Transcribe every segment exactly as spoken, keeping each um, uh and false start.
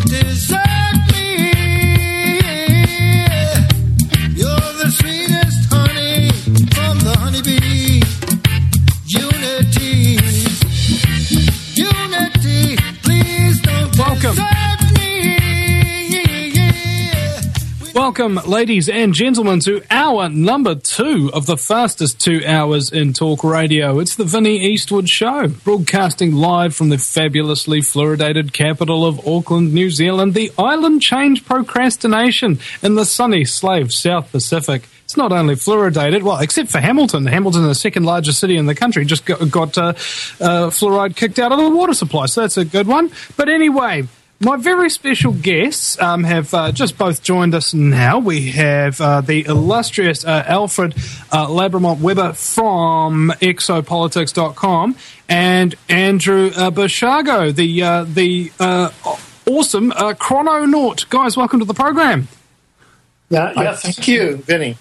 Welcome, ladies and gentlemen, to hour number two of the fastest two hours in talk radio. It's the Vinnie Eastwood Show, broadcasting live from the fabulously fluoridated capital of Auckland, New Zealand, the island change procrastination in the sunny slave South Pacific. It's not only fluoridated, well, except for Hamilton. Hamilton, the second largest city in the country, just got, got uh, uh, fluoride kicked out of the water supply, so that's a good one. But anyway, my very special guests um, have uh, just both joined us now. We have uh, the illustrious uh, Alfred uh, Labramont-Weber from exopolitics dot com and Andrew uh, Basiago, the uh, the uh, awesome uh, chrononaut. Guys, welcome to the program. Yeah, yeah thank you, Vinny.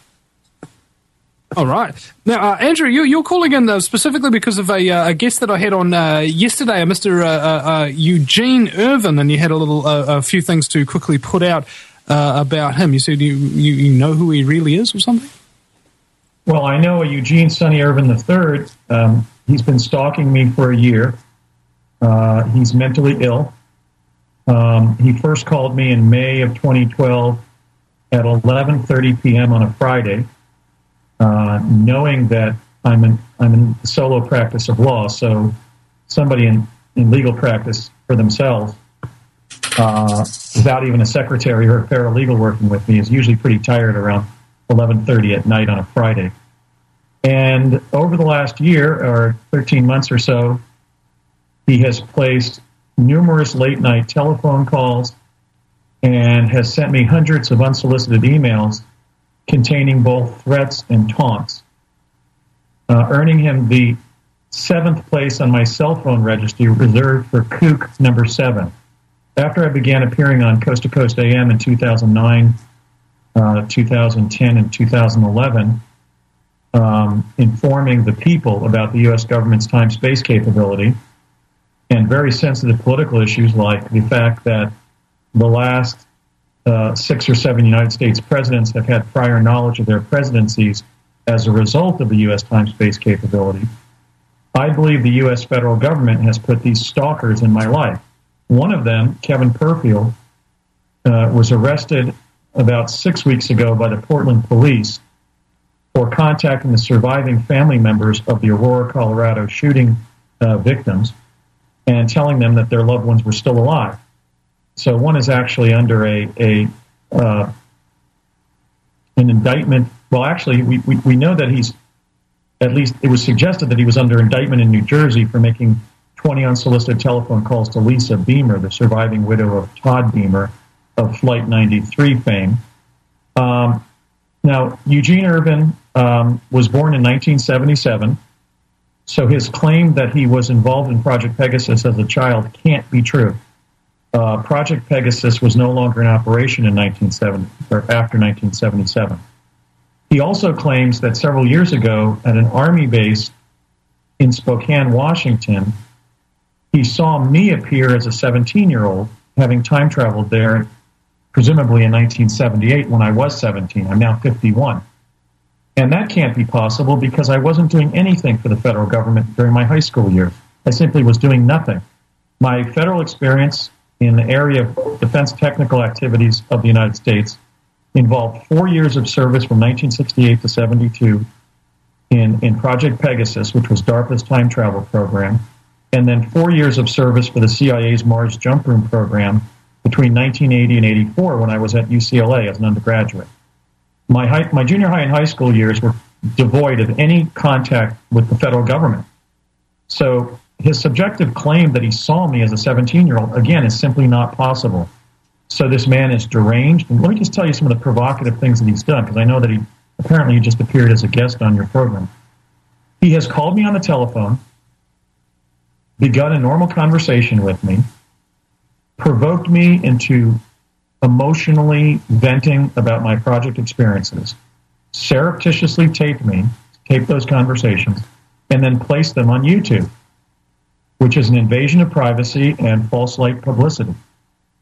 All right. Now, uh, Andrew, you, you're calling in uh, specifically because of a, uh, a guest that I had on uh, yesterday, a Mister Uh, uh, Eugene Irvin, and you had a little uh, a few things to quickly put out uh, about him. You said you, you, you know who he really is or something? Well, I know a Eugene Sonny Irvin the third. Um, he's been stalking me for a year. Uh, he's mentally ill. Um, he first called me in May of twenty twelve at eleven thirty p.m. on a Friday. Uh, knowing that I'm in, I'm in solo practice of law, so somebody in, in legal practice for themselves, uh, without even a secretary or a paralegal working with me, is usually pretty tired around eleven thirty at night on a Friday. And over the last year, or thirteen months or so, he has placed numerous late-night telephone calls and has sent me hundreds of unsolicited emails containing both threats and taunts, uh, earning him the seventh place on my cell phone registry reserved for kook number seven. After I began appearing on Coast to Coast A M in two thousand nine, uh, two thousand ten, and two thousand eleven, um, informing the people about the U S government's time-space capability and very sensitive political issues like the fact that the last Uh, six or seven United States presidents have had prior knowledge of their presidencies as a result of the U S time-space capability. I believe the U S federal government has put these stalkers in my life. One of them, Kevin Perfield, uh, was arrested about six weeks ago by the Portland police for contacting the surviving family members of the Aurora, Colorado shooting uh, victims and telling them that their loved ones were still alive. So one is actually under a, a uh, an indictment. Well, actually, we, we, we know that he's, at least it was suggested that he was under indictment in New Jersey for making twenty unsolicited telephone calls to Lisa Beamer, the surviving widow of Todd Beamer of Flight ninety-three fame. Um, now, Eugene Irvin um, was born in nineteen seventy-seven, so his claim that he was involved in Project Pegasus as a child can't be true. Uh, Project Pegasus was no longer in operation in nineteen seventy or after nineteen seventy-seven. He also claims that several years ago at an Army base in Spokane, Washington, he saw me appear as a seventeen-year-old, having time traveled there, presumably in nineteen seventy-eight when I was seventeen. I'm now fifty-one. And that can't be possible because I wasn't doing anything for the federal government during my high school years. I simply was doing nothing. My federal experience in the area of defense technical activities of the United States involved four years of service from nineteen sixty-eight to seventy-two in, in Project Pegasus, which was DARPA's time travel program, and then four years of service for the C I A's Mars Jump Room program between nineteen eighty and eighty-four when I was at U C L A as an undergraduate. My, high, my junior high and high school years were devoid of any contact with the federal government. So his subjective claim that he saw me as a seventeen-year-old, again, is simply not possible. So this man is deranged. And let me just tell you some of the provocative things that he's done, because I know that he apparently he just appeared as a guest on your program. He has called me on the telephone, begun a normal conversation with me, provoked me into emotionally venting about my project experiences, surreptitiously taped me, taped those conversations, and then placed them on YouTube, which is an invasion of privacy and false light publicity.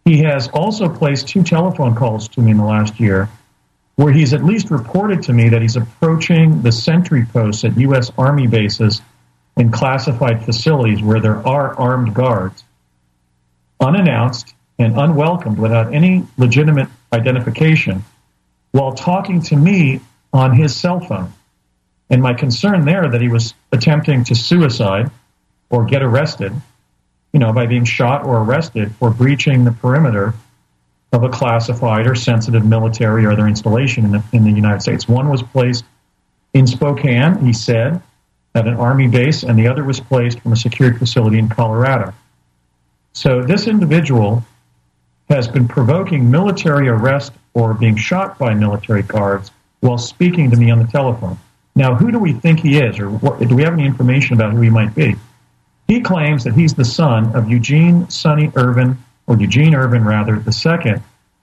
He has also placed two telephone calls to me in the last year where he's at least reported to me that he's approaching the sentry posts at U S Army bases and classified facilities where there are armed guards, unannounced and unwelcomed without any legitimate identification, while talking to me on his cell phone. And my concern there that he was attempting to suicide or get arrested, you know, by being shot or arrested for breaching the perimeter of a classified or sensitive military or other installation in the, in the United States. One was placed in Spokane, he said, at an Army base, and the other was placed from a secured facility in Colorado. So this individual has been provoking military arrest or being shot by military guards while speaking to me on the telephone. Now, who do we think he is, or what, do we have any information about who he might be? He claims that he's the son of Eugene Sonny Irvin, or Eugene Irvin, rather, the second,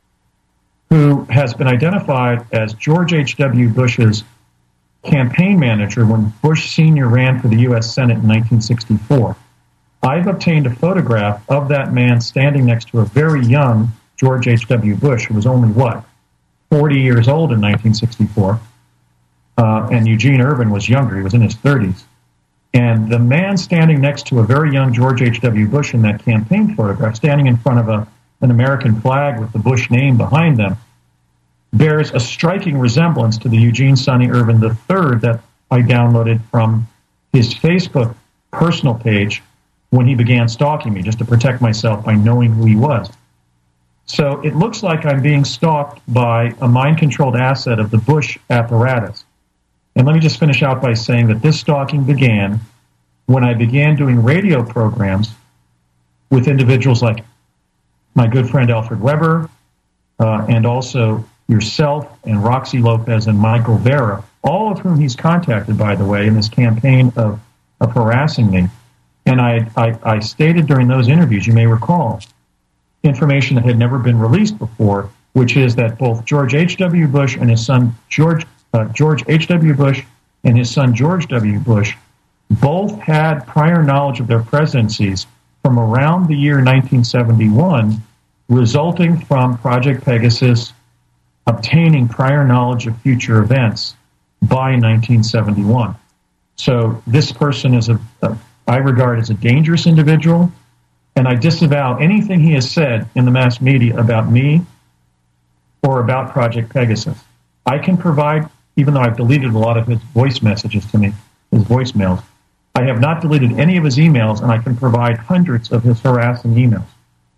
who has been identified as George H W. Bush's campaign manager when Bush Senior ran for the U S Senate in nineteen sixty-four. I've obtained a photograph of that man standing next to a very young George H W. Bush, who was only, what, forty years old in nineteen sixty-four, uh, and Eugene Irvin was younger. He was in his thirties. And the man standing next to a very young George H W. Bush in that campaign photograph, standing in front of a, an American flag with the Bush name behind them, bears a striking resemblance to the Eugene Sonny Irvin the third that I downloaded from his Facebook personal page when he began stalking me, just to protect myself by knowing who he was. So it looks like I'm being stalked by a mind-controlled asset of the Bush apparatus. And let me just finish out by saying that this stalking began when I began doing radio programs with individuals like my good friend Alfred Weber, uh, and also yourself and Roxy Lopez and Michael Vera, all of whom he's contacted, by the way, in this campaign of, of harassing me. And I, I, I stated during those interviews, you may recall, information that had never been released before, which is that both George H W. Bush and his son George uh, George H W. Bush and his son George W. Bush both had prior knowledge of their presidencies from around the year nineteen seventy-one, resulting from Project Pegasus obtaining prior knowledge of future events by nineteen seventy-one. So this person is a, a I regard as a dangerous individual, and I disavow anything he has said in the mass media about me or about Project Pegasus. I can provide, even though I've deleted a lot of his voice messages to me, his voicemails, I have not deleted any of his emails, and I can provide hundreds of his harassing emails.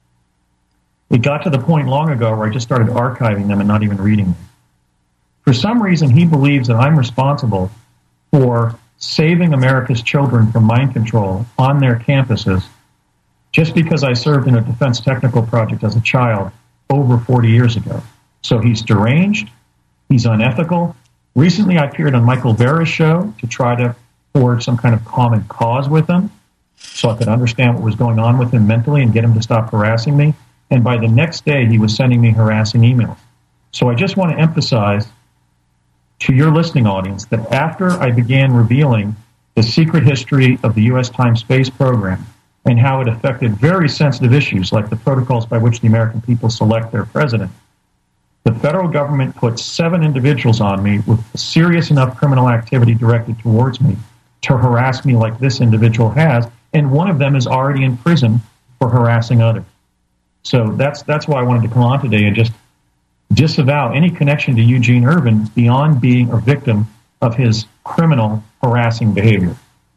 It got to the point long ago where I just started archiving them and not even reading them. For some reason, he believes that I'm responsible for saving America's children from mind control on their campuses just because I served in a defense technical project as a child over forty years ago. So he's deranged, he's unethical. Recently, I appeared on Michael Vera's show to try to forge some kind of common cause with him so I could understand what was going on with him mentally and get him to stop harassing me. And by the next day, he was sending me harassing emails. So I just want to emphasize to your listening audience that after I began revealing the secret history of the U S time space program and how it affected very sensitive issues like the protocols by which the American people select their president, the federal government put seven individuals on me with serious enough criminal activity directed towards me to harass me like this individual has, and one of them is already in prison for harassing others. So that's that's why I wanted to come on today and just disavow any connection to Eugene Irvin beyond being a victim of his criminal harassing behavior.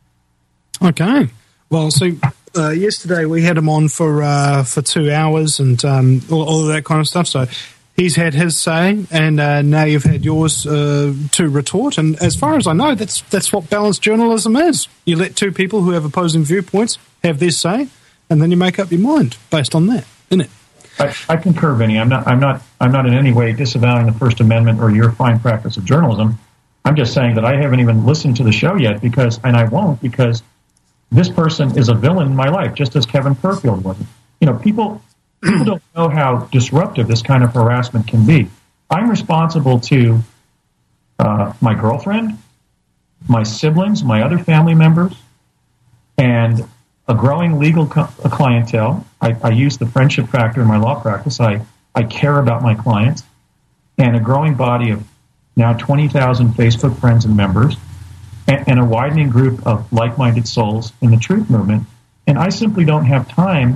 Okay. Well, so uh, yesterday we had him on for uh, for two hours and um, all, all of that kind of stuff. So he's had his say, and uh, now you've had yours uh, to retort. And as far as I know, that's that's what balanced journalism is. You let two people who have opposing viewpoints have their say, and then you make up your mind based on that, isn't it? I, I concur, Vinny. I'm not. I'm not. I'm not in any way disavowing the First Amendment or your fine practice of journalism. I'm just saying that I haven't even listened to the show yet because, and I won't because this person is a villain in my life, just as Kevin Perfield was. You know, people people don't know how disruptive this kind of harassment can be. I'm responsible to uh, my girlfriend, my siblings, my other family members, and a growing legal co- clientele. I, I use the friendship factor in my law practice. I, I care about my clients. And a growing body of now twenty thousand Facebook friends and members, and, and a widening group of like-minded souls in the truth movement. And I simply don't have time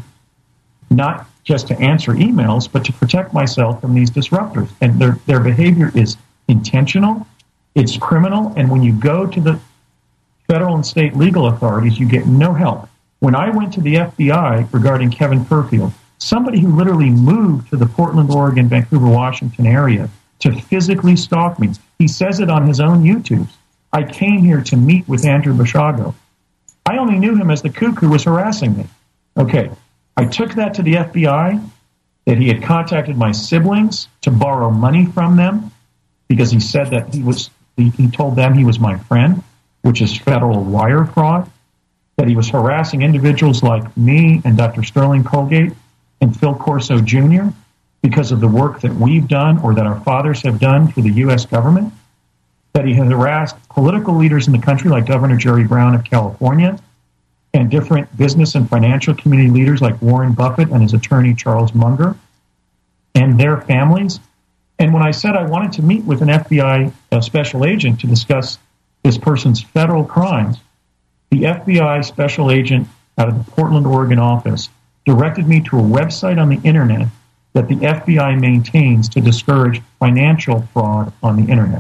not just to answer emails, but to protect myself from these disruptors. And their, their behavior is intentional, it's criminal, and when you go to the federal and state legal authorities, you get no help. When I went to the F B I regarding Kevin Perfield, somebody who literally moved to the Portland, Oregon, Vancouver, Washington area to physically stalk me. He says it on his own YouTube. I came here to meet with Andrew Bashago. I only knew him as the kook who was harassing me. Okay, I took that to the F B I, that he had contacted my siblings to borrow money from them because he said that he was, he, he told them he was my friend, which is federal wire fraud, that he was harassing individuals like me and Doctor Sterling Colgate and Phil Corso Junior because of the work that we've done or that our fathers have done for the U S government, that he had harassed political leaders in the country like Governor Jerry Brown of California and different business and financial community leaders like Warren Buffett and his attorney Charles Munger and their families. And when I said I wanted to meet with an F B I uh, special agent to discuss this person's federal crimes, the F B I special agent out of the Portland, Oregon office directed me to a website on the internet that the F B I maintains to discourage financial fraud on the internet.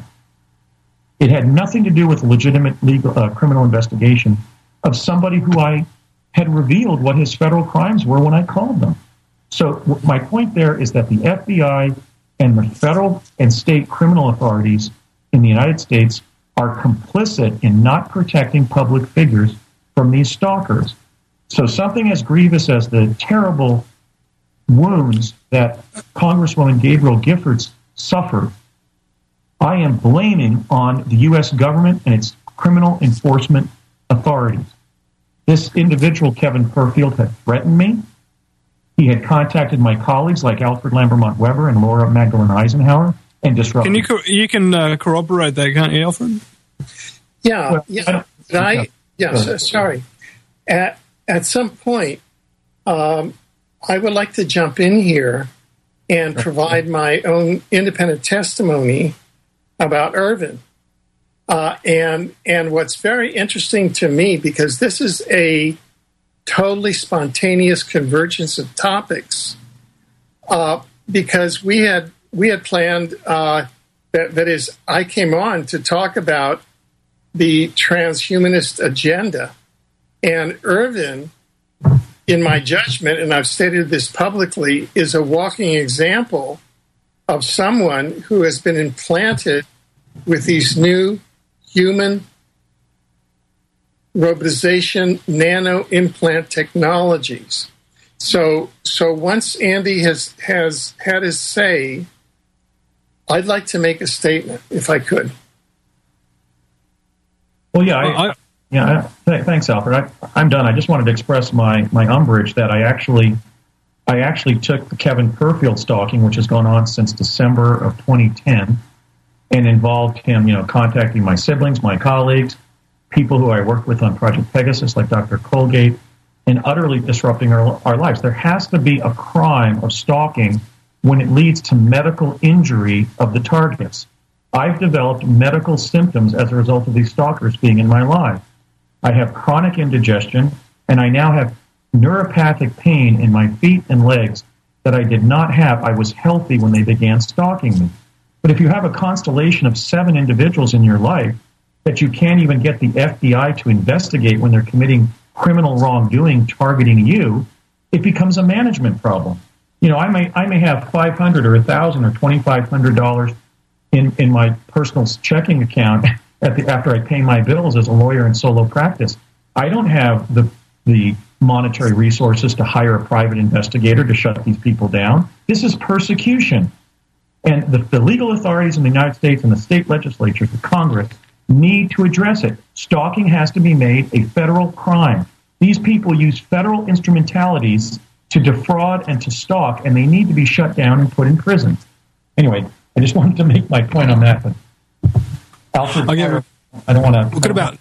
It had nothing to do with a legitimate legal uh, criminal investigation of somebody who I had revealed what his federal crimes were when I called them. So w- my point there is that the F B I and the federal and state criminal authorities in the United States are complicit in not protecting public figures from these stalkers. So something as grievous as the terrible wounds that Congresswoman Gabrielle Giffords suffered, I am blaming on the U S government and its criminal enforcement authorities. This individual, Kevin Perfield, had threatened me. He had contacted my colleagues like Alfred Lambermont Weber and Laura Magdalene Eisenhower and disrupted. Can you co- you can uh, corroborate that, can't you, Alfred? Yeah, well, yeah. I, I yeah. So, sorry. At at some point, um, I would like to jump in here and provide my own independent testimony about Irvin. Uh, and and what's very interesting to me, because this is a totally spontaneous convergence of topics, uh, because we had we had planned uh, that that is I came on to talk about the transhumanist agenda, and Irvin, in my judgment, and I've stated this publicly, is a walking example of someone who has been implanted with these new human robotization nano implant technologies. So, so once Andy has has had his say, I'd like to make a statement, if I could. Well, yeah, I, I, yeah. I, th- thanks, Alfred. I, I'm done. I just wanted to express my my umbrage that I actually, I actually took the Kevin Perfield stalking, which has gone on since December of twenty ten, and involved him, you know, contacting my siblings, my colleagues, people who I worked with on Project Pegasus, like Doctor Colgate, and utterly disrupting our, our lives. There has to be a crime of stalking when it leads to medical injury of the targets. I've developed medical symptoms as a result of these stalkers being in my life. I have chronic indigestion, and I now have neuropathic pain in my feet and legs that I did not have. I was healthy when they began stalking me. But if you have a constellation of seven individuals in your life that you can't even get the F B I to investigate when they're committing criminal wrongdoing targeting you, it becomes a management problem. You know, I may I may have five hundred dollars or one thousand dollars or twenty-five hundred dollars in, in my personal checking account at the, after I pay my bills as a lawyer in solo practice. I don't have the the monetary resources to hire a private investigator to shut these people down. This is persecution. And the, the legal authorities in the United States and the state legislatures, the Congress, need to address it. Stalking has to be made a federal crime. These people use federal instrumentalities to defraud and to stalk, and they need to be shut down and put in prison. Anyway, I just wanted to make my point on that. But Alfred, okay. I don't want to. What about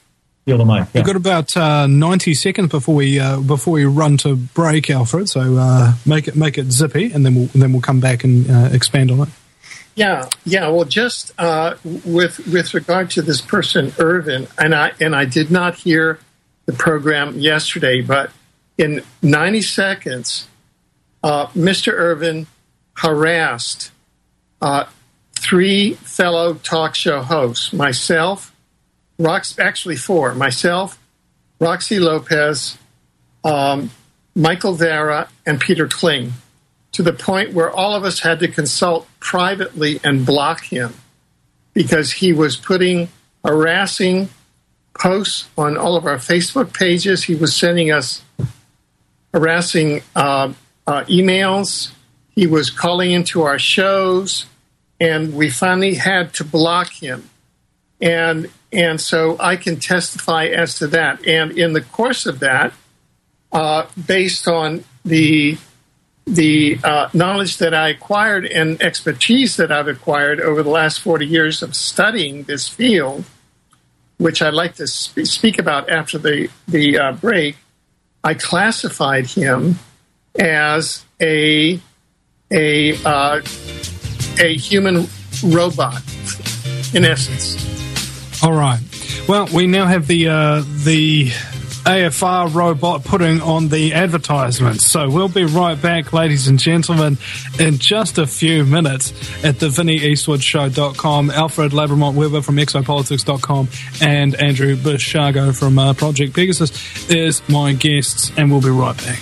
Steal the mic. Yeah. We've got about uh, ninety seconds before we uh, before we run to break, Alfred. So uh, make it make it zippy, and then we'll then we'll come back and uh, expand on it. Yeah, yeah. Well, just uh, with with regard to this person, Irvin, and I and I did not hear the program yesterday, but in ninety seconds, uh, Mister Irvin harassed uh, three fellow talk show hosts, myself. Rox, actually four, myself, Roxy Lopez, um, Michael Vera, and Peter Kling, to the point where all of us had to consult privately and block him because he was putting harassing posts on all of our Facebook pages. He was sending us harassing uh, uh, emails. He was calling into our shows, and we finally had to block him. And and so I can testify as to that. And in the course of that, uh, based on the the uh, knowledge that I acquired and expertise that I've acquired over the last forty years of studying this field, which I'd like to sp- speak about after the, the uh, break, I classified him as a a uh, a human robot, in essence. All right. Well, we now have the uh, the A F R robot putting on the advertisements. So we'll be right back, ladies and gentlemen, in just a few minutes at the Vinnie Eastwood Show dot com. Alfred Labramont-Weber from exopolitics dot com and Andrew Basiago from uh, Project Pegasus is my guests, and we'll be right back.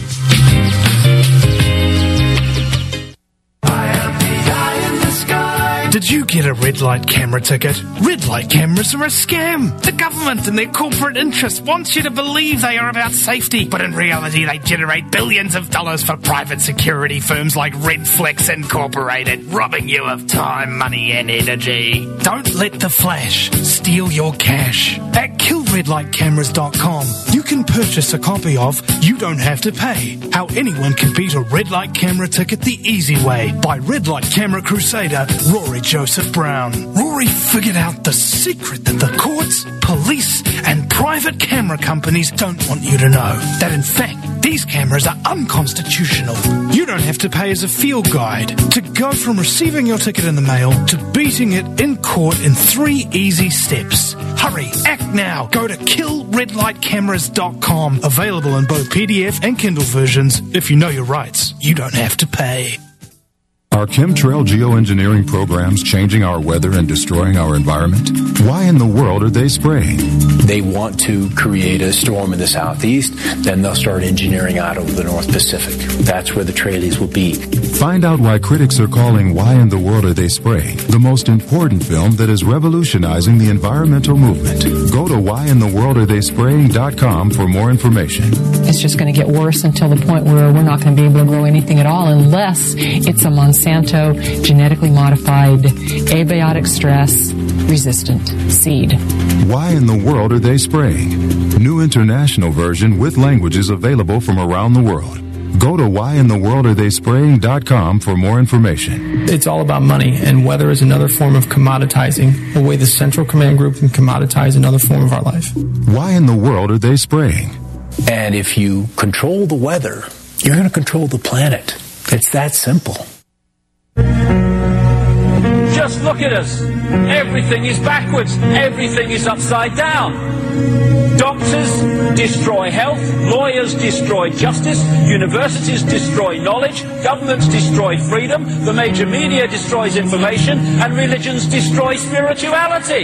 Did you get a red light camera ticket? Red light cameras are a scam. The government and their corporate interests want you to believe they are about safety, but in reality they generate billions of dollars for private security firms like Redflex Incorporated, robbing you of time, money and energy. Don't let the flash steal your cash. At kill red light cameras dot com, you can purchase a copy of You Don't Have to Pay, How Anyone Can Beat a Red Light Camera Ticket the Easy Way by Red Light Camera Crusader Rory Joseph Brown. Rory figured out the secret that the courts, police, and private camera companies don't want you to know. That in fact, these cameras are unconstitutional. You don't have to pay as a field guide to go from receiving your ticket in the mail to beating it in court in three easy steps. Hurry, act now. Go to kill red light cameras dot com. Available in both P D F and Kindle versions. If you know your rights, you don't have to pay. Are chemtrail geoengineering programs changing our weather and destroying our environment? Why in the world are they spraying? They want to create a storm in the southeast, then they'll start engineering out over the North Pacific. That's where the trailies will be. Find out why critics are calling Why in the World Are They Spraying the most important film that is revolutionizing the environmental movement. Go to why in the world are they spraying dot com for more information. It's just going to get worse until the point where we're not going to be able to grow anything at all unless it's a Monsanto genetically modified abiotic stress resistant seed. Why in the world are they spraying? New international version with languages available from around the world. Go to why in the world are they spraying dot com for more information. It's all about money, and weather is another form of commoditizing, the way the Central Command Group can commoditize another form of our life. Why in the world are they spraying? And if you control the weather, you're going to control the planet. It's that simple. Just look at us. Everything is backwards. Everything is upside down. Doctors destroy health. Lawyers destroy justice. Universities destroy knowledge. Governments destroy freedom. The major media destroys information. And religions destroy spirituality.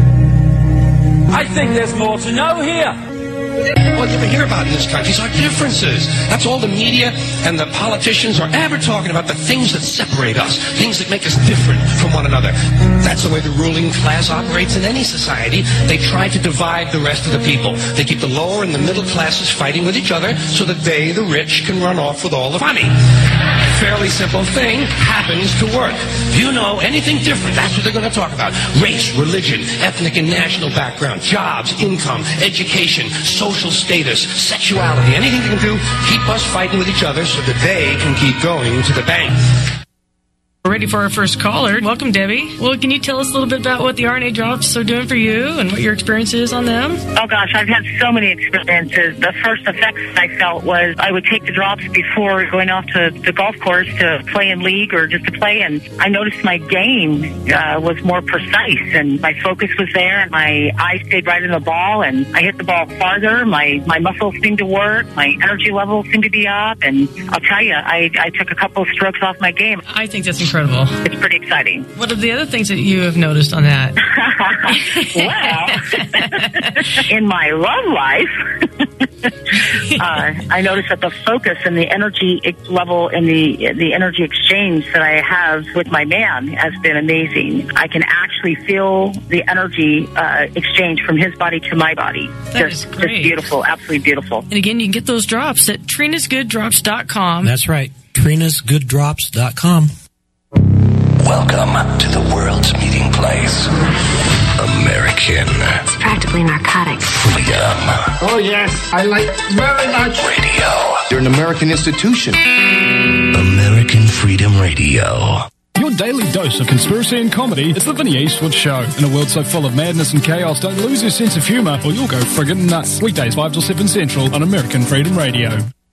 I think there's more to know here. All you ever hear about in this country is our differences. That's all the media and the politicians are ever talking about, the things that separate us, things that make us different from one another. That's the way the ruling class operates in any society. They try to divide the rest of the people. They keep the lower and the middle classes fighting with each other so that they, the rich, can run off with all the money. Fairly simple thing happens to work. If you know anything different, that's what they're going to talk about. Race, religion, ethnic and national background, jobs, income, education, social status, sexuality, anything they can do, keep us fighting with each other so that they can keep going to the bank. We're ready for our first caller. Welcome, Debbie. Well, can you tell us a little bit about what the R N A drops are doing for you and what your experience is on them? Oh, gosh, I've had so many experiences. The first effects I felt was I would take the drops before going off to the golf course to play in league or just to play, and I noticed my game uh, was more precise, and my focus was there, and my eyes stayed right in the ball, and I hit the ball farther. My, my muscles seemed to work. My energy levels seemed to be up, and I'll tell you, I, I took a couple of strokes off my game. I think that's incredible. It's pretty exciting. What are the other things that you have noticed on that? Well, in my love life, uh, I noticed that the focus and the energy level and the the energy exchange that I have with my man has been amazing. I can actually feel the energy uh, exchange from his body to my body. That just, is great. Just beautiful, absolutely beautiful. And again, you can get those drops at Trina's Good Drops dot com. That's right, Trina's Good Drops dot com. Welcome to the world's meeting place. American. It's practically narcotic. Freedom. Oh, yes. I like very much. Radio. You're an American institution. American Freedom Radio. Your daily dose of conspiracy and comedy is the Vinny Eastwood Show. In a world so full of madness and chaos, don't lose your sense of humour or you'll go friggin' nuts. Weekdays five till seven Central on American Freedom Radio.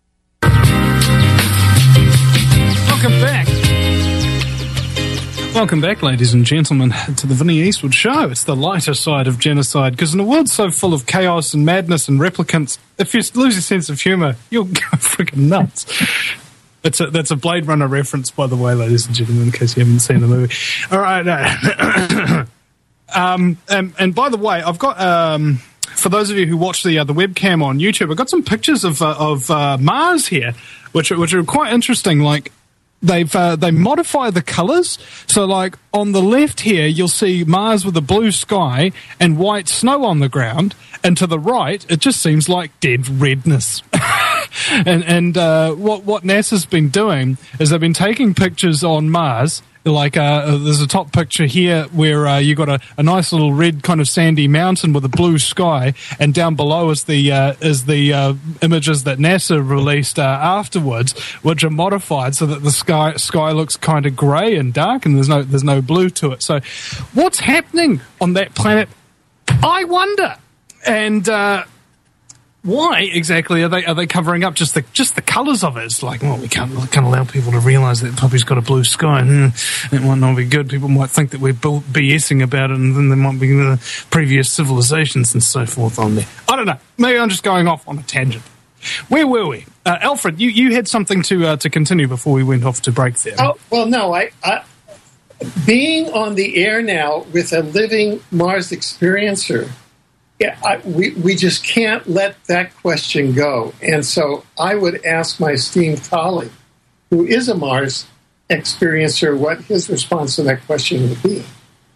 Welcome back. Welcome back, ladies and gentlemen, to the Vinny Eastwood Show. It's the lighter side of genocide, because in a world so full of chaos and madness and replicants, if you lose your sense of humour, you'll go freaking nuts. That's a, that's a Blade Runner reference, by the way, ladies and gentlemen, in case you haven't seen the movie. All right. Uh, um, and, and by the way, I've got... Um, for those of you who watch the uh, the webcam on YouTube, I've got some pictures of uh, of uh, Mars here, which which are quite interesting. Like, They've uh, they modify the colours. So, like, on the left here, you'll see Mars with a blue sky and white snow on the ground. And to the right, it just seems like dead redness. and and uh, what what NASA's been doing is they've been taking pictures on Mars. Like, uh, there's a top picture here where uh, you got a, a nice little red kind of sandy mountain with a blue sky, and down below is the uh, is the uh, images that NASA released uh, afterwards, which are modified so that the sky sky looks kind of grey and dark, and there's no there's no blue to it. So, what's happening on that planet? I wonder. And uh, why exactly are they are they covering up just the just the colours of it? It's like, well, we can't we can't allow people to realise that puppy's got a blue sky. Mm, it might not be good. People might think that we're BSing about it, and then there might be the previous civilizations and so forth on there. I don't know. Maybe I'm just going off on a tangent. Where were we, uh, Alfred? You, you had something to uh, to continue before we went off to break there. Oh well, no. I, I being on the air now with a living Mars experiencer. Yeah, I, we, we just can't let that question go. And so I would ask my esteemed colleague, who is a Mars experiencer, what his response to that question would be.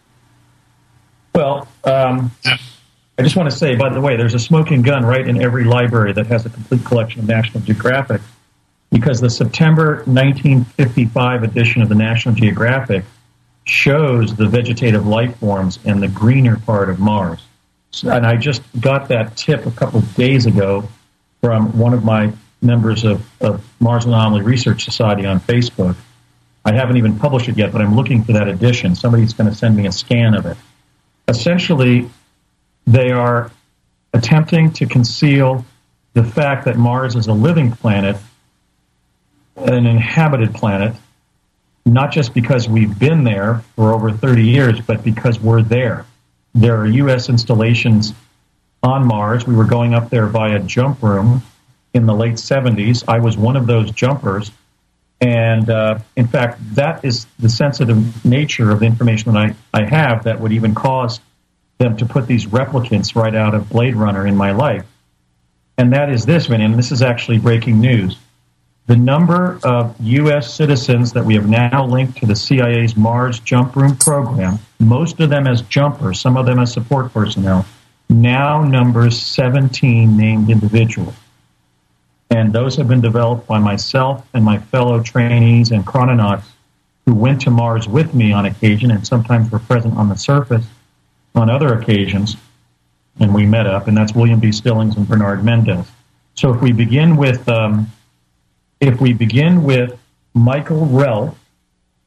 Well, um, I just want to say, by the way, there's a smoking gun right in every library that has a complete collection of National Geographic, because the September nineteen fifty-five edition of the National Geographic shows the vegetative life forms in the greener part of Mars. And I just got that tip a couple of days ago from one of my members of, of Mars Anomaly Research Society on Facebook. I haven't even published it yet, but I'm looking for that edition. Somebody's going to send me a scan of it. Essentially, they are attempting to conceal the fact that Mars is a living planet, an inhabited planet, not just because we've been there for over thirty years, but because we're there. There are U S installations on Mars. We were going up there via jump room in the late seventies. I was one of those jumpers. And, uh, in fact, that is the sensitive nature of the information that I, I have that would even cause them to put these replicants right out of Blade Runner in my life. And that is this, Vinny, and this is actually breaking news. The number of U S citizens that we have now linked to the C I A's Mars Jump Room program, most of them as jumpers, some of them as support personnel, now numbers seventeen named individuals. And those have been developed by myself and my fellow trainees and chrononauts who went to Mars with me on occasion and sometimes were present on the surface on other occasions. And we met up, and that's William B. Stillings and Bernard Mendez. So if we begin with... Um, If we begin with Michael Relf,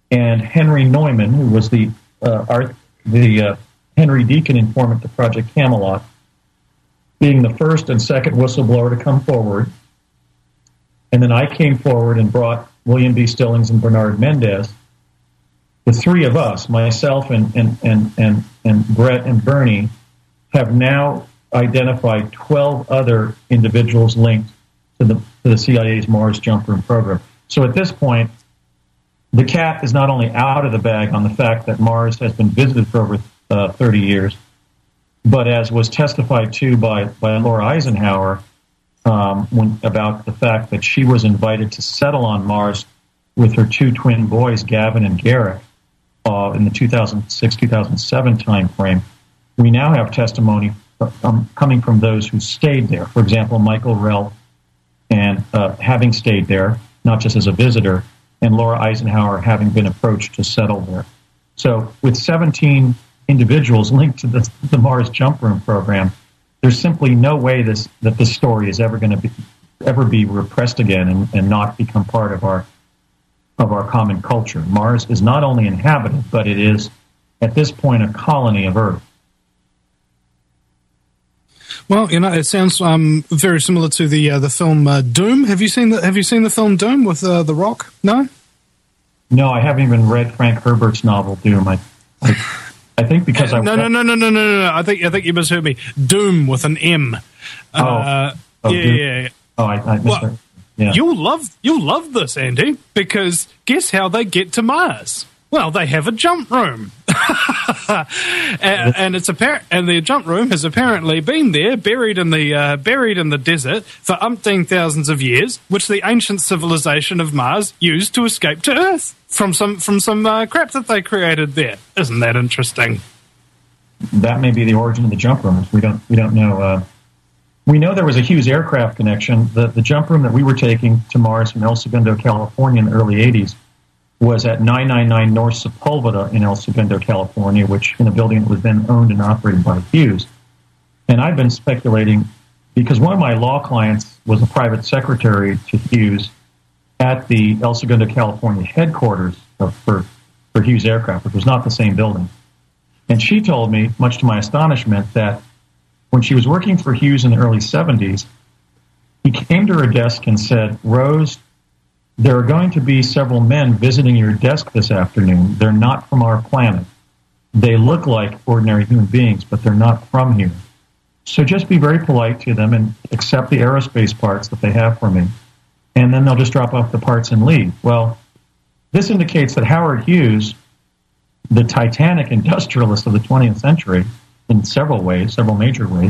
and Henry Neumann, who was the uh, art, the uh, Henry Deacon informant to Project Camelot, being the first and second whistleblower to come forward. And then I came forward and brought William B. Stillings and Bernard Mendez. The three of us, myself and, and, and, and, and Brett and Bernie, have now identified twelve other individuals linked to the, to the C I A's Mars Jump Room program. So at this point, the cat is not only out of the bag on the fact that Mars has been visited for over uh, thirty years, but as was testified to by, by Laura Eisenhower um, when, about the fact that she was invited to settle on Mars with her two twin boys, Gavin and Garrick, uh, in the two thousand six two thousand seven timeframe. We now have testimony um, coming from those who stayed there. For example, Michael Rell, and uh, having stayed there, not just as a visitor, and Laura Eisenhower having been approached to settle there. So with seventeen individuals linked to the, the Mars Jump Room program, there's simply no way this that this story is ever going to be ever be repressed again and, and not become part of our of our common culture. Mars is not only inhabited, but it is at this point a colony of Earth. Well, you know, it sounds um, very similar to the uh, the film uh, Doom. Have you seen the Have you seen the film Doom with uh, The Rock? No. No, I haven't even read Frank Herbert's novel Doom. I, I, I think because I no no no no no no no no. I think I think you misheard me. Doom with an M. Oh, uh, oh yeah, Doom. yeah, yeah. Oh, I, I missed well, it. Yeah. You'll love you'll love this, Andy, because guess how they get to Mars? Well, they have a jump room. and, and it's apparent, and the jump room has apparently been there, buried in the uh, buried in the desert for umpteen thousands of years, which the ancient civilization of Mars used to escape to Earth from some from some uh, crap that they created there. Isn't that interesting? That may be the origin of the jump rooms. We don't we don't know. Uh, we know there was a Hughes aircraft connection. The the jump room that we were taking to Mars from El Segundo, California, in the early eighties. Was at nine ninety-nine North Sepulveda in El Segundo, California, which in a building that was then owned and operated by Hughes. And I've been speculating, because one of my law clients was a private secretary to Hughes at the El Segundo, California headquarters of, for, for Hughes Aircraft, which was not the same building. And she told me, much to my astonishment, that when she was working for Hughes in the early seventies, he came to her desk and said, "Rose, there are going to be several men visiting your desk this afternoon. They're not from our planet. They look like ordinary human beings, but they're not from here. So just be very polite to them and accept the aerospace parts that they have for me. And then they'll just drop off the parts and leave." Well, this indicates that Howard Hughes, the Titanic industrialist of the twentieth century, in several ways, several major ways,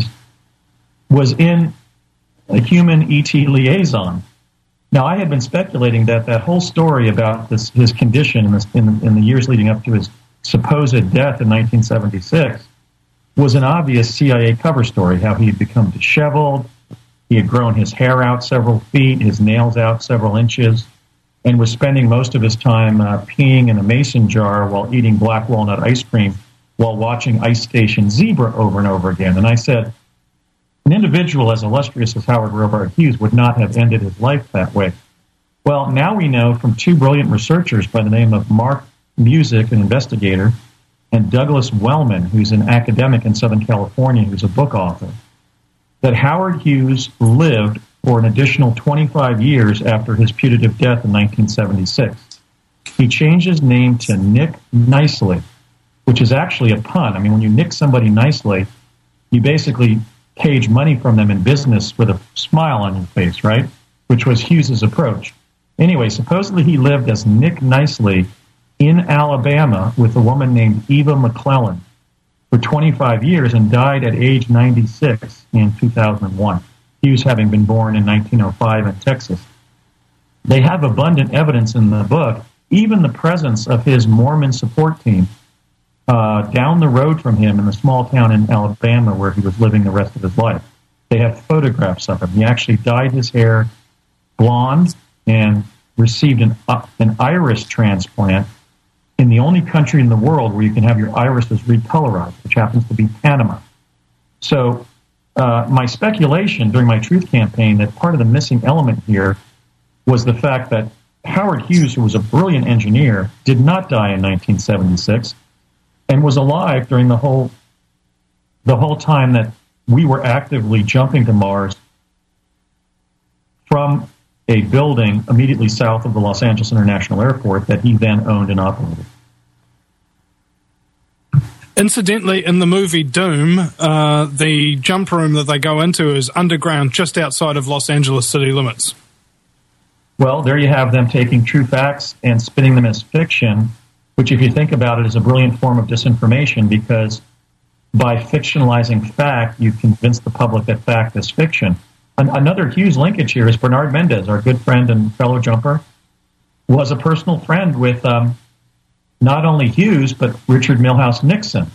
was in a human E T liaison. Now, I had been speculating that that whole story about this, his condition in, this, in, in the years leading up to his supposed death in nineteen seventy-six was an obvious C I A cover story, how he had become disheveled, he had grown his hair out several feet, his nails out several inches, and was spending most of his time uh, peeing in a mason jar while eating black walnut ice cream while watching Ice Station Zebra over and over again. And I said, an individual as illustrious as Howard Robert Hughes would not have ended his life that way. Well, now we know from two brilliant researchers by the name of Mark Music, an investigator, and Douglas Wellman, who's an academic in Southern California, who's a book author, that Howard Hughes lived for an additional twenty-five years after his putative death in nineteen seventy-six. He changed his name to Nick Nicely, which is actually a pun. I mean, when you nick somebody nicely, you basically page money from them in business with a smile on your face, right? Which was Hughes's approach. Anyway, supposedly he lived as Nick Nicely in Alabama with a woman named Eva McClellan for twenty-five years and died at age ninety-six in two thousand one. Hughes having been born in nineteen oh five in Texas. They have abundant evidence in the book, even the presence of his Mormon support team Uh, down the road from him in the small town in Alabama where he was living the rest of his life. They have photographs of him. He actually dyed his hair blonde and received an, uh, an iris transplant in the only country in the world where you can have your irises recolorized, which happens to be Panama. So uh, my speculation during my truth campaign that part of the missing element here was the fact that Howard Hughes, who was a brilliant engineer, did not die in nineteen seventy-six and was alive during the whole the whole time that we were actively jumping to Mars from a building immediately south of the Los Angeles International Airport that he then owned and operated. Incidentally, in the movie Doom, uh, the jump room that they go into is underground just outside of Los Angeles city limits. Well, there you have them taking true facts and spinning them as fiction, which, if you think about it, is a brilliant form of disinformation, because by fictionalizing fact, you convince the public that fact is fiction. An- another Hughes linkage here is Bernard Mendez, our good friend and fellow jumper, was a personal friend with um, not only Hughes, but Richard Milhous Nixon.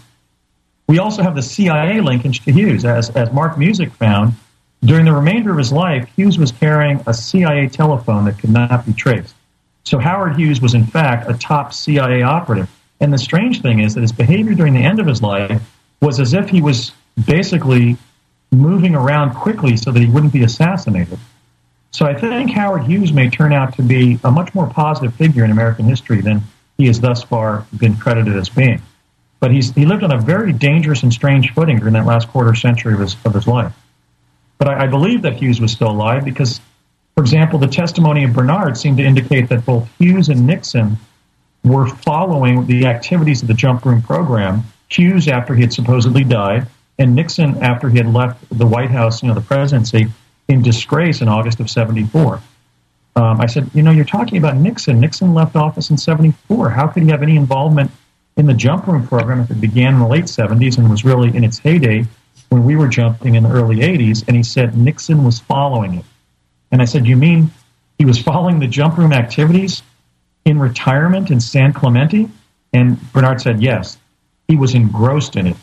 We also have the C I A linkage to Hughes. As, as Mark Music found, during the remainder of his life, Hughes was carrying a C I A telephone that could not be traced. So Howard Hughes was, in fact, a top C I A operative. And the strange thing is that his behavior during the end of his life was as if he was basically moving around quickly so that he wouldn't be assassinated. So I think Howard Hughes may turn out to be a much more positive figure in American history than he has thus far been credited as being. But he's, he lived on a very dangerous and strange footing during that last quarter century of his, of his life. But I, I believe that Hughes was still alive because, for example, the testimony of Bernard seemed to indicate that both Hughes and Nixon were following the activities of the jump room program. Hughes after he had supposedly died, and Nixon after he had left the White House, you know, the presidency, in disgrace in August of seventy-four. Um, I said, you know, you're talking about Nixon. Nixon left office in seventy-four. How could he have any involvement in the jump room program if it began in the late seventies and was really in its heyday when we were jumping in the early eighties? And he said Nixon was following it. And I said, you mean he was following the jump room activities in retirement in San Clemente? And Bernard said, yes. He was engrossed in it.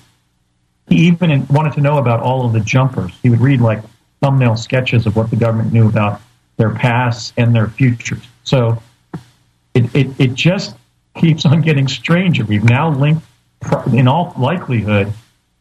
He even wanted to know about all of the jumpers. He would read like thumbnail sketches of what the government knew about their pasts and their futures. So it, it, it just keeps on getting stranger. We've now linked, in all likelihood,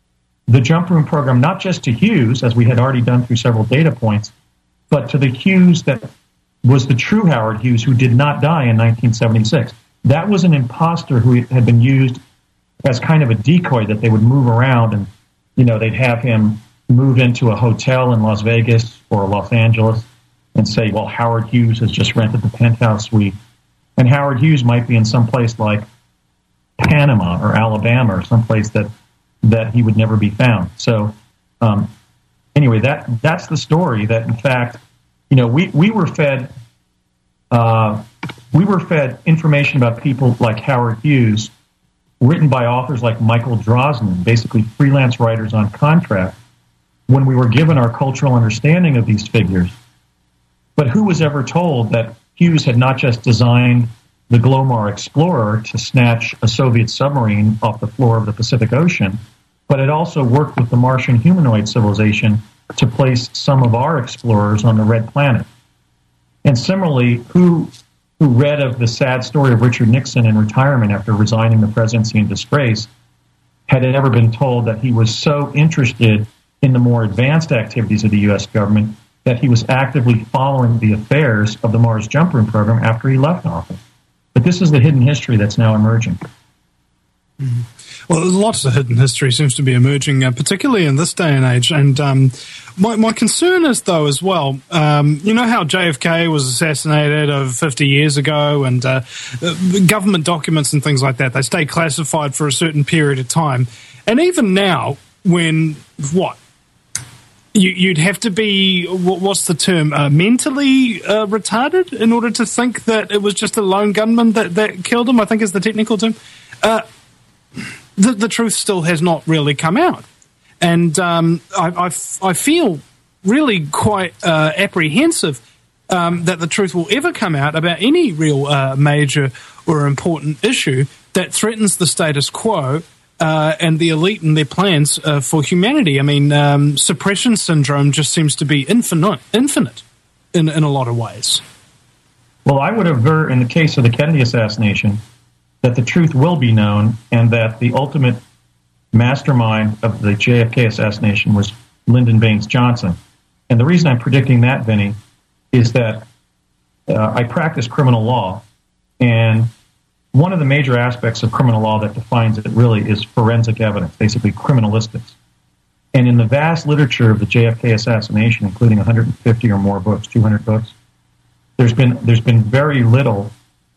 the jump room program not just to Hughes, as we had already done through several data points, but to the Hughes that was the true Howard Hughes who did not die in nineteen seventy-six. That was an imposter who had been used as kind of a decoy that they would move around and, you know, they'd have him move into a hotel in Las Vegas or Los Angeles and say, well, Howard Hughes has just rented the penthouse suite. And Howard Hughes might be in some place like Panama or Alabama or someplace that, that he would never be found. So um, anyway, that that's the story that, in fact, you know, we, we were fed uh, we were fed information about people like Howard Hughes written by authors like Michael Drosnin, basically freelance writers on contract, when we were given our cultural understanding of these figures. But who was ever told that Hughes had not just designed the Glomar Explorer to snatch a Soviet submarine off the floor of the Pacific Ocean, but had also worked with the Martian humanoid civilization to place some of our explorers on the Red Planet? And similarly, who who read of the sad story of Richard Nixon in retirement after resigning the presidency in disgrace, had ever been told that he was so interested in the more advanced activities of the U S government that he was actively following the affairs of the Mars jump room program after he left office? But this is the hidden history that's now emerging. Mm-hmm. Well, lots of hidden history seems to be emerging, uh, particularly in this day and age. And um, my, my concern is, though, as well, um, you know how J F K was assassinated over fifty years ago, and uh, government documents and things like that, they stay classified for a certain period of time. And even now, when, what? You, you'd have to be, what, what's the term, uh, mentally uh, retarded in order to think that it was just a lone gunman that, that killed him, I think is the technical term. Uh, the, the truth still has not really come out. And um, I, I, I feel really quite uh, apprehensive um, that the truth will ever come out about any real uh, major or important issue that threatens the status quo Uh, and the elite and their plans uh, for humanity. I mean, um, suppression syndrome just seems to be infinite, infinite in, in a lot of ways. Well, I would aver, in the case of the Kennedy assassination, that the truth will be known and that the ultimate mastermind of the J F K assassination was Lyndon Baines Johnson. And the reason I'm predicting that, Vinny, is that uh, I practice criminal law, and one of the major aspects of criminal law that defines it really is forensic evidence, basically criminalistics. And in the vast literature of the J F K assassination, including one hundred fifty or more books, two hundred books, there's been there's been very little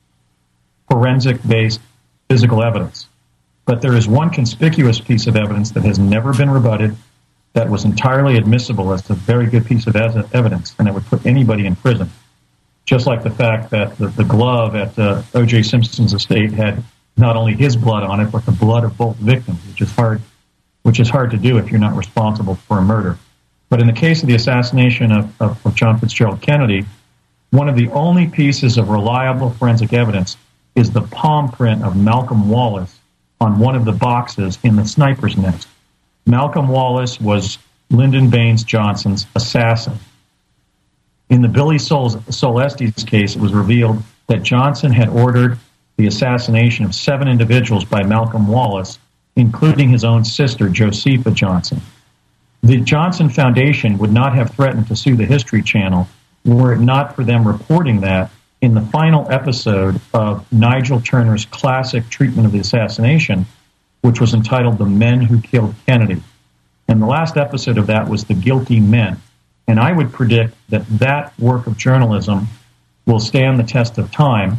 forensic-based physical evidence. But there is one conspicuous piece of evidence that has never been rebutted, that was entirely admissible as a very good piece of evidence, and it would put anybody in prison. Just like the fact that the, the glove at uh, O J Simpson's estate had not only his blood on it, but the blood of both victims, which is hard, which is hard to do if you're not responsible for a murder. But in the case of the assassination of, of, of John Fitzgerald Kennedy, one of the only pieces of reliable forensic evidence is the palm print of Malcolm Wallace on one of the boxes in the sniper's nest. Malcolm Wallace was Lyndon Baines Johnson's assassin. In the Billy Sol- Solestes case, it was revealed that Johnson had ordered the assassination of seven individuals by Malcolm Wallace, including his own sister, Josepha Johnson. The Johnson Foundation would not have threatened to sue the History Channel were it not for them reporting that in the final episode of Nigel Turner's classic treatment of the assassination, which was entitled The Men Who Killed Kennedy. And the last episode of that was The Guilty Men. And I would predict that that work of journalism will stand the test of time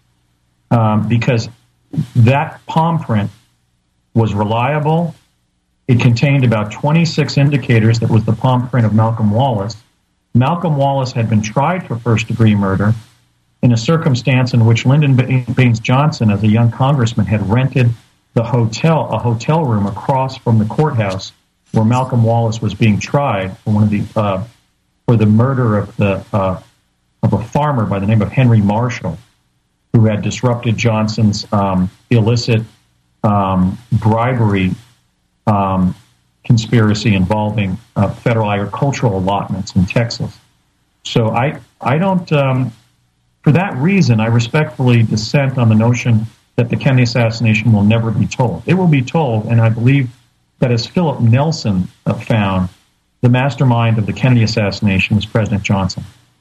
um, because that palm print was reliable. It contained about twenty-six indicators that was the palm print of Malcolm Wallace. Malcolm Wallace had been tried for first-degree murder in a circumstance in which Lyndon Baines Johnson, as a young congressman, had rented the hotel, a hotel room across from the courthouse where Malcolm Wallace was being tried for one of the uh, for the murder of the uh, of a farmer by the name of Henry Marshall, who had disrupted Johnson's um, illicit um, bribery um, conspiracy involving uh, federal agricultural allotments in Texas. So I I don't. Um, For that reason, I respectfully dissent on the notion that the Kennedy assassination will never be told. It will be told, and I believe that as Philip Nelson uh, found, the mastermind of the Kennedy assassination was President Johnson.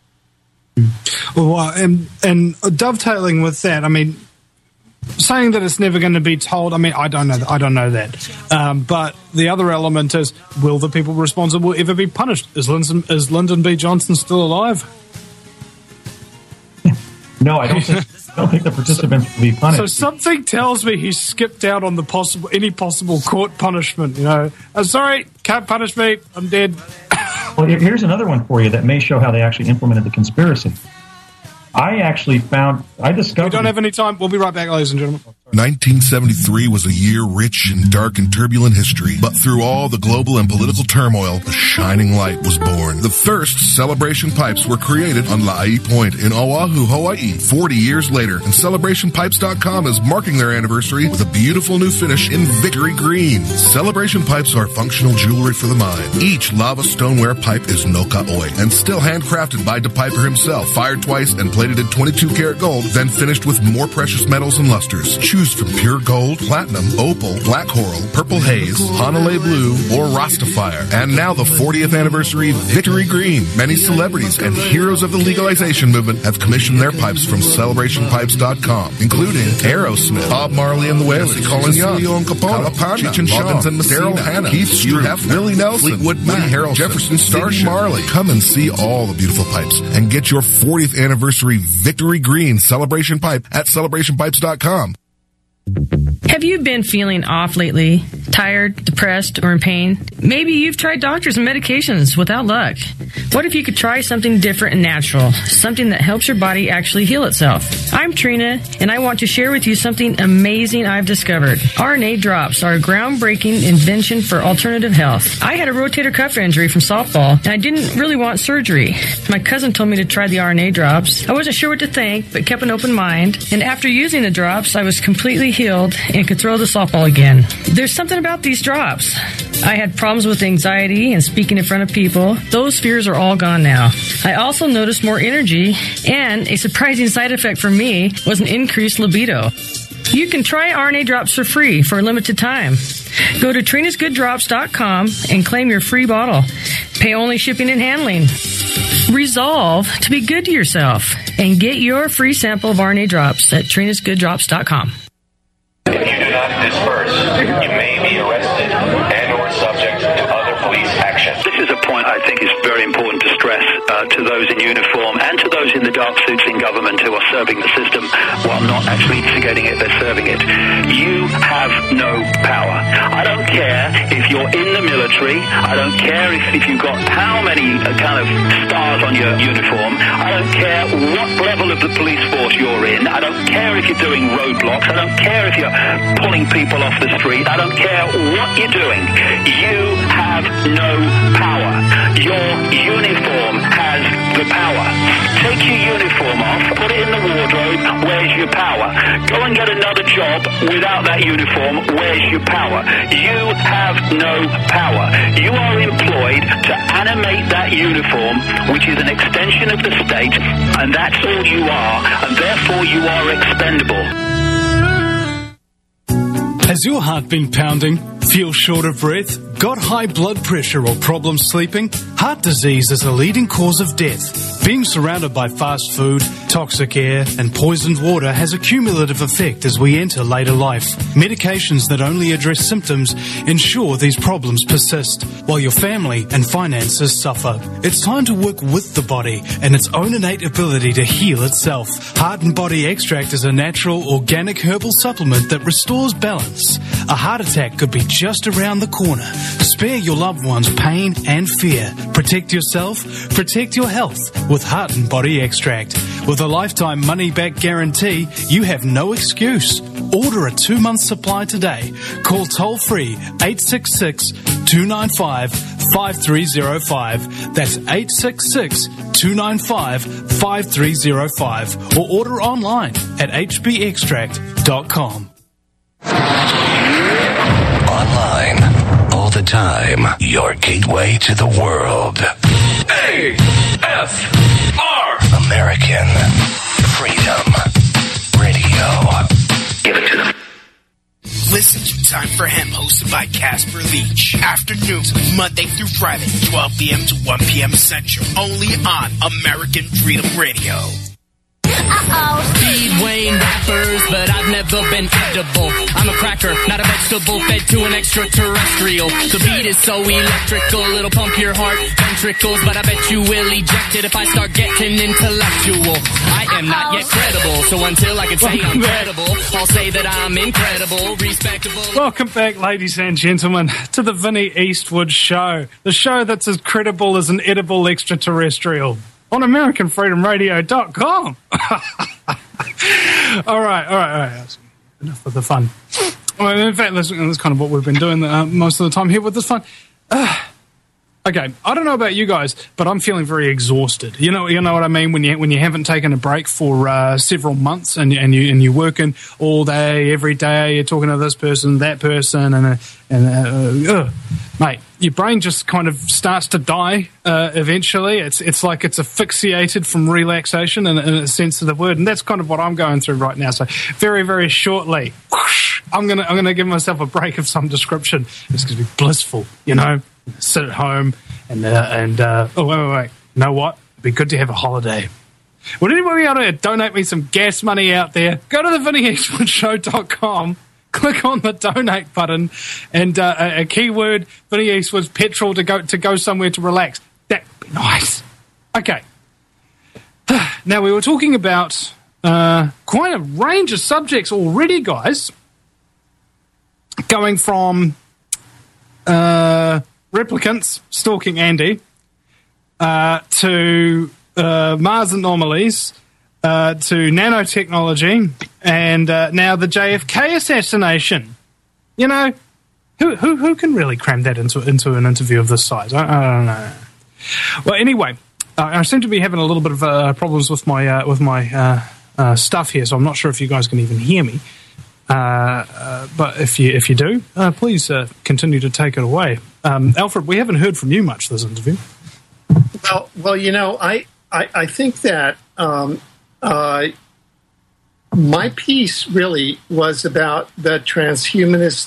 Well, and, and dovetailing with that, I mean, saying that it's never going to be told, I mean, I don't know, I don't know that. Um, but the other element is, will the people responsible ever be punished? Is Lyndon, is Lyndon B. Johnson still alive? No, I don't think, I don't think the participants will be punished. So something tells me he skipped out on the possible any possible court punishment. You know, I'm sorry, can't punish me. I'm dead. Well, here's another one for you that may show how they actually implemented the conspiracy. I actually found, I discovered... We don't have any time. We'll be right back, ladies and gentlemen. nineteen seventy-three was a year rich in dark and turbulent history, but through all the global and political turmoil, a shining light was born. The Thirst Celebration Pipes were created on La'i Point in Oahu, Hawaii, forty years later, and Celebration Pipes dot com is marking their anniversary with a beautiful new finish in Victory Green. Celebration Pipes are functional jewelry for the mind. Each lava stoneware pipe is no ka'oi and still handcrafted by DePiper himself, fired twice and plated in twenty-two karat gold, then finished with more precious metals and lusters. Choose from pure gold, platinum, opal, black coral, purple haze, Hanalei blue, or Rastafire. And now the fortieth anniversary Victory Green. Many celebrities and heroes of the legalization movement have commissioned their pipes from Celebration Pipes dot com, including Aerosmith, Bob Marley and the Wailers, Colin Young, Leon Capone, Cheech and Chong, and Daryl Hannah, Keith Stroup, Willie Nelson, Fleetwood Mac, Harrelson, Jefferson Starship, Marley. Come and see all the beautiful pipes and get your fortieth anniversary Victory Green Celebration Pipe at Celebration Pipes dot com. Have you been feeling off lately? Tired, depressed, or in pain? Maybe you've tried doctors and medications without luck. What if you could try something different and natural? Something that helps your body actually heal itself. I'm Trina, and I want to share with you something amazing I've discovered. R N A drops are a groundbreaking invention for alternative health. I had a rotator cuff injury from softball, and I didn't really want surgery. My cousin told me to try the R N A drops. I wasn't sure what to think, but kept an open mind. And after using the drops, I was completely healed and could throw the softball again. There's something about these drops. I had problems with anxiety and speaking in front of people. Those fears are all gone now. I also noticed more energy, and a surprising side effect for me was an increased libido. You can try R N A drops for free for a limited time. Go to Trinas Good Drops dot com and claim your free bottle. Pay only shipping and handling. resolve to be good to yourself and get your free sample of R N A drops at Trina's Good Drops dot com. If you do not disperse, you may be arrested and or subject to other police action. This is a point I think is very important to stress uh, to those in uniform and to those in the dark suits in government who are serving the system while not actually instigating it, they're serving it. You have no power. I don't care if you're in the military. I don't care if, if you've got how many uh, kind of stars on your uniform. I don't care what level of the police force you're in. I don't care if you're doing roadblocks. I don't care if you're pulling people off the street. I don't care what you're doing. You have no power. Your uniform has the power. Take your uniform off, put it in the wardrobe. Where's your power? Go and get another job without that uniform. Where's your power? You have no power. You are employed to animate that uniform, which is an extension of the state, and that's all you are, and therefore you are expendable. Has your heart been pounding? Feel short of breath? Got high blood pressure or problems sleeping? Heart disease is a leading cause of death. Being surrounded by fast food, toxic air and poisoned water has a cumulative effect as we enter later life. Medications that only address symptoms ensure these problems persist, while your family and finances suffer. It's time to work with the body and its own innate ability to heal itself. Heart and Body Extract is a natural, organic herbal supplement that restores balance. A heart attack could be just around the corner. Spare your loved ones pain and fear. Protect yourself, protect your health with Heart and Body Extract. With a lifetime money-back guarantee, you have no excuse. Order a two-month supply today. Call toll-free eight six six, two nine five, five three zero five. That's eight six six, two nine five, five three zero five. Or order online at h b extract dot com. Online, all the time, your gateway to the world. A F R American Freedom Radio. Give it to them. Listen to Time for Hemp, hosted by Casper Leach. Afternoons, Monday through Friday, twelve p.m. to one p.m. Central. Only on American Freedom Radio. Uh-oh. Speedway rappers, but I've never been edible. I'm a cracker, not a vegetable, fed to an extraterrestrial. The beat is so electrical, it'll pump your heart ventricles, but I bet you will eject it if I start getting intellectual. I am not yet credible, so until I can say I'm credible, I'll say that I'm incredible, respectable. Welcome back, ladies and gentlemen, to the Vinnie Eastwood Show, the show that's as credible as an edible extraterrestrial. On American Freedom Radio dot com. all right, all right, all right. That's enough of the fun. Well, in fact, that's, that's kind of what we've been doing uh, most of the time here with this fun. Uh, okay, I don't know about you guys, but I'm feeling very exhausted. You know, you know what I mean when you when you haven't taken a break for uh, several months and and you and you're working all day, every day. You're talking to this person, that person, and uh, and uh, uh, mate. Your brain just kind of starts to die uh, eventually. It's it's like it's asphyxiated from relaxation in, in a sense of the word, and that's kind of what I'm going through right now. So very, very shortly, whoosh, I'm gonna I'm gonna give myself a break of some description. It's gonna be blissful, you know. Sit at home and uh, and uh, oh wait wait wait. You know what? It'd be good to have a holiday. Would anybody out there donate me some gas money out there? Go to the Vinnie Eastwood Show dot com. Click on the donate button and uh, a, a keyword, Vinnie Eastwood's petrol to go to go somewhere to relax. That'd be nice. Okay. Now, we were talking about uh, quite a range of subjects already, guys. Going from uh, replicants stalking Andy uh, to uh, Mars anomalies, Uh, to nanotechnology, and uh, now the J F K assassination. You know, who who who can really cram that into into an interview of this size? I, I don't know. Well, anyway, uh, I seem to be having a little bit of uh, problems with my uh, with my uh, uh, stuff here, so I'm not sure if you guys can even hear me. Uh, uh, but if you if you do, uh, please uh, continue to take it away. Um, Alfred, we haven't heard from you much this interview. Well, well, you know, I I, I think that. Um, Uh, my piece really was about the transhumanist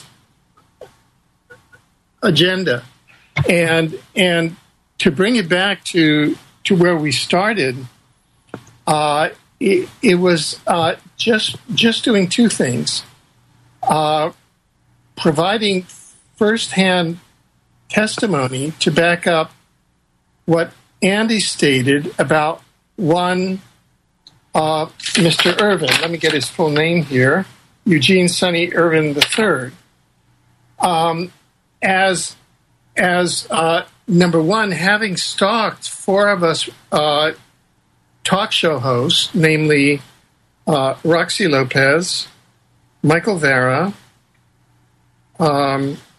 agenda, and and to bring it back to to where we started, uh, it, it was uh, just just doing two things: uh, providing firsthand testimony to back up what Andy stated about one uh, Mister Irvin. Let me get his full name here: Eugene Sonny Irvin the third. Um, as as uh, number one, having stalked four of us uh, talk show hosts, namely uh, Roxy Lopez, Michael Vera, um,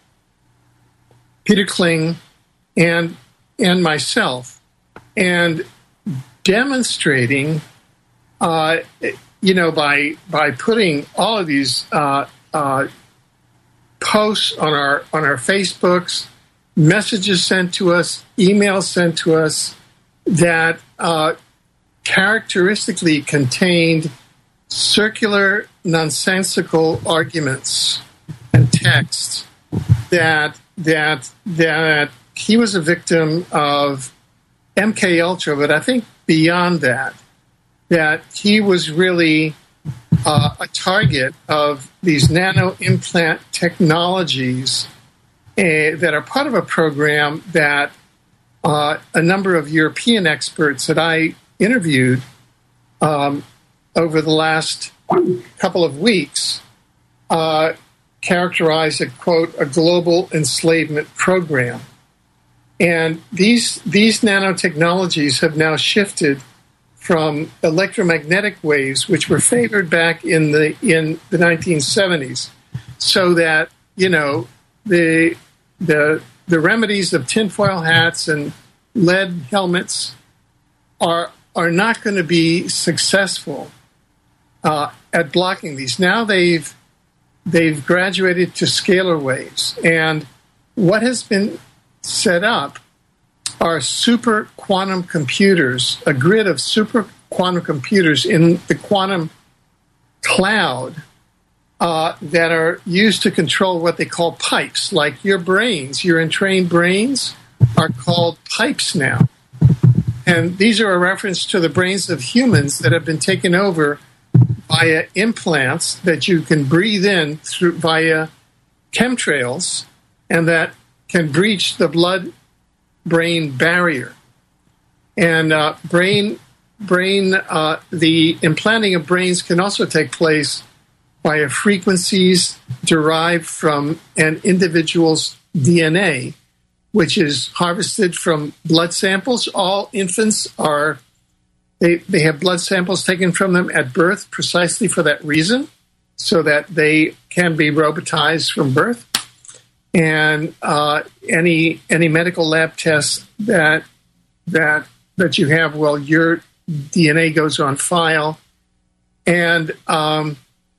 Peter Kling, and and myself, and demonstrating, uh, you know, by by putting all of these uh, uh, posts on our on our Facebooks, messages sent to us, emails sent to us that uh, characteristically contained circular, nonsensical arguments and texts that that that he was a victim of M K Ultra, but I think beyond that, that he was really uh, a target of these nano implant technologies uh, that are part of a program that uh, a number of European experts that I interviewed um, over the last couple of weeks uh, characterized a, quote, a global enslavement program. And these these nanotechnologies have now shifted from electromagnetic waves, which were favored back in the in the nineteen seventies, so that, you know, the the the remedies of tinfoil hats and lead helmets are are not going to be successful uh, at blocking these. Now they've they've graduated to scalar waves, and what has been set up are super quantum computers, a grid of super quantum computers in the quantum cloud uh, that are used to control what they call pipes, like your brains. Your entrained brains are called pipes now. And these are a reference to the brains of humans that have been taken over via implants that you can breathe in through via chemtrails, and that can breach the blood-brain barrier. And uh, brain, brain, uh, the implanting of brains can also take place via frequencies derived from an individual's D N A, which is harvested from blood samples. All infants are, they, they have blood samples taken from them at birth precisely for that reason, so that they can be robotized from birth. And uh, any any medical lab tests that that that you have, well, your D N A goes on file. And um,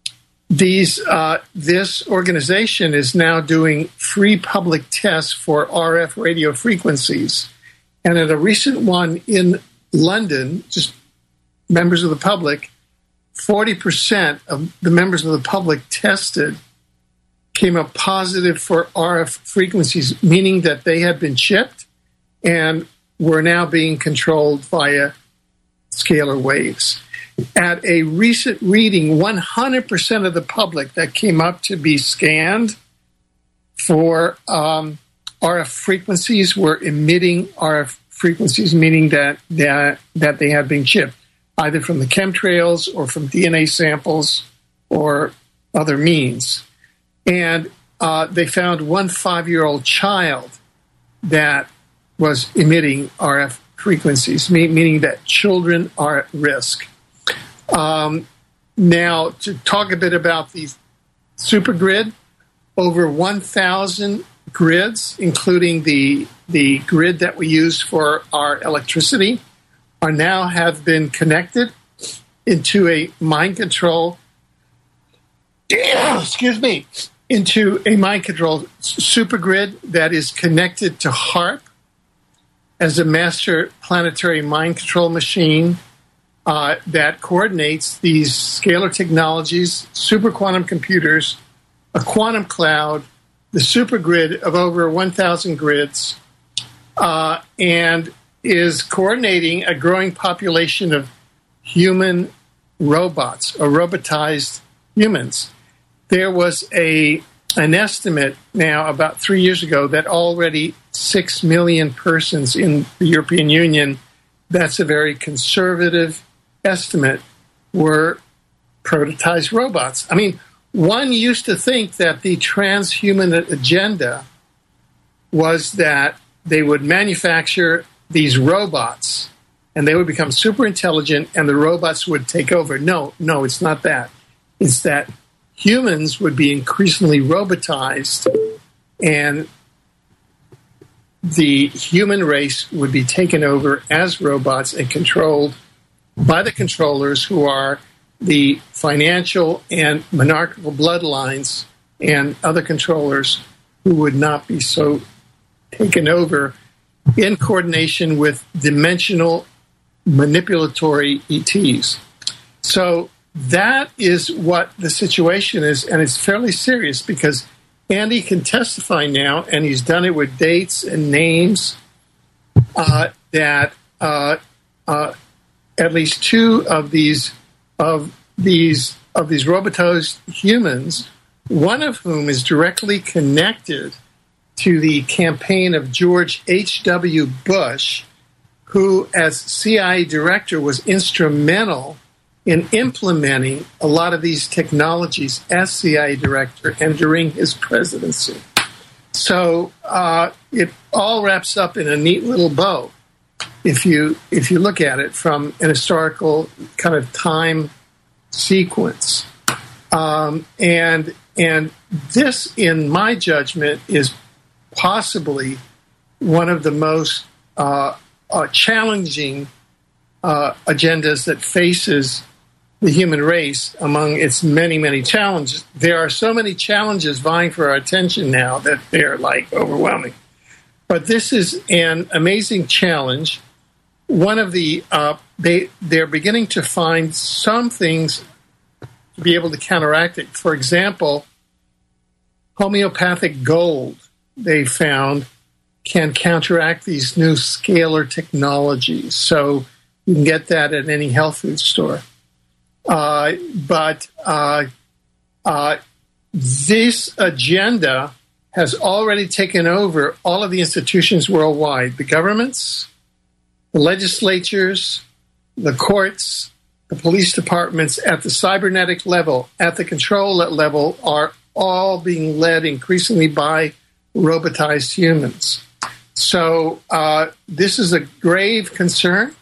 these uh, this organization is now doing free public tests for R F radio frequencies. And at a recent one in London, just members of the public, forty percent of the members of the public tested came up positive for R F frequencies, meaning that they had been chipped and were now being controlled via scalar waves. At a recent reading, one hundred percent of the public that came up to be scanned for um, R F frequencies were emitting R F frequencies, meaning that, that, that they had been chipped, either from the chemtrails or from D N A samples or other means. And uh, they found one five-year-old child that was emitting R F frequencies, meaning that children are at risk. Um, now, to talk a bit about the supergrid, over one thousand grids, including the, the grid that we use for our electricity, are now have been connected into a mind control excuse me, into a mind control supergrid that is connected to HAARP as a master planetary mind control machine uh, that coordinates these scalar technologies, super quantum computers, a quantum cloud, the supergrid of over one thousand grids, uh, and is coordinating a growing population of human robots or robotized humans. There was a an estimate now about three years ago that already six million persons in the European Union, that's a very conservative estimate, were prototyped robots. I mean, one used to think that the transhuman agenda was that they would manufacture these robots and they would become super intelligent and the robots would take over. No, no, it's not that. It's that humans would be increasingly robotized and the human race would be taken over as robots and controlled by the controllers, who are the financial and monarchical bloodlines and other controllers who would not be so taken over in coordination with dimensional manipulatory E Ts. So that is what the situation is, and it's fairly serious because Andy can testify now, and he's done it with dates and names, uh, that uh, uh, at least two of these of these of these robotized humans, one of whom is directly connected to the campaign of George H W Bush, who, as C I A director, was instrumental in implementing a lot of these technologies as C I A director and during his presidency. So uh, it all wraps up in a neat little bow if you if you look at it from an historical kind of time sequence. Um, and and this, in my judgment, is possibly one of the most uh, uh, challenging uh, agendas that faces the human race among its many, many challenges. There are so many challenges vying for our attention now that they're like overwhelming. But this is an amazing challenge. One of the, uh, they, they're beginning to find some things to be able to counteract it. For example, homeopathic gold, they found, can counteract these new scalar technologies. So you can get that at any health food store. Uh, but uh, uh, this agenda has already taken over all of the institutions worldwide. The governments, the legislatures, the courts, the police departments at the cybernetic level, at the control level, are all being led increasingly by robotized humans. So uh, this is a grave concern.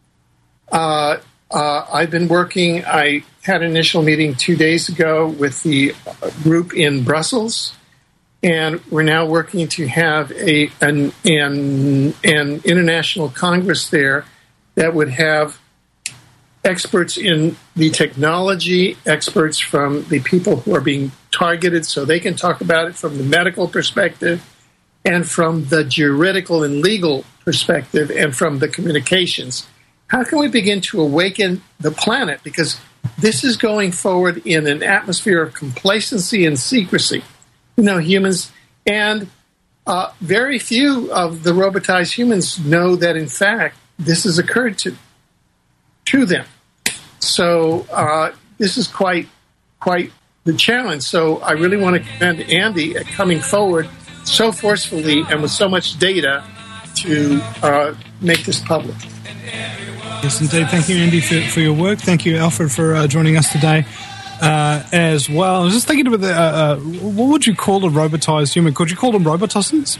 Uh, uh, I've been working, I had an initial meeting two days ago with the group in Brussels, and we're now working to have a an, an, an international congress there that would have experts in the technology, experts from the people who are being targeted, so they can talk about it from the medical perspective and from the juridical and legal perspective and from the communications. How can we begin to awaken the planet? Because this is going forward in an atmosphere of complacency and secrecy. You know, humans, and uh, very few of the robotized humans know that, in fact, this has occurred to to them. So uh, this is quite quite the challenge. So I really want to commend Andy at coming forward so forcefully and with so much data to uh, make this public. Yes, indeed. Thank you, Andy, for, for your work. Thank you, Alfred, for uh, joining us today uh, as well. I was just thinking about the, uh, uh, what would you call a robotized human? Could you call them robotossins?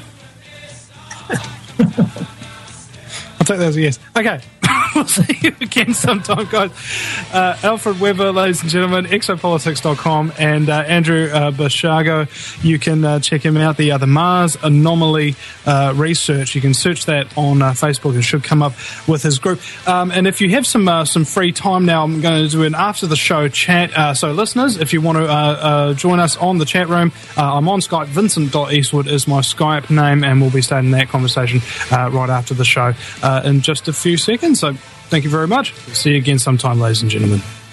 I'll take that as a yes. Okay. We'll see you again sometime, guys. Uh, Alfred Weber, ladies and gentlemen, exopolitics dot com, and uh, Andrew uh, Basiago. You can uh, check him out. The, uh, the Mars Anomaly uh, Research. You can search that on uh, Facebook. It should come up with his group. Um, and if you have some uh, some free time now, I'm going to do an after the show chat. Uh, so, listeners, if you want to uh, uh, join us on the chat room, uh, I'm on Skype. Vincent dot Eastwood is my Skype name, and we'll be starting that conversation uh, right after the show uh, in just a few seconds. So, thank you very much. See you again sometime, ladies and gentlemen.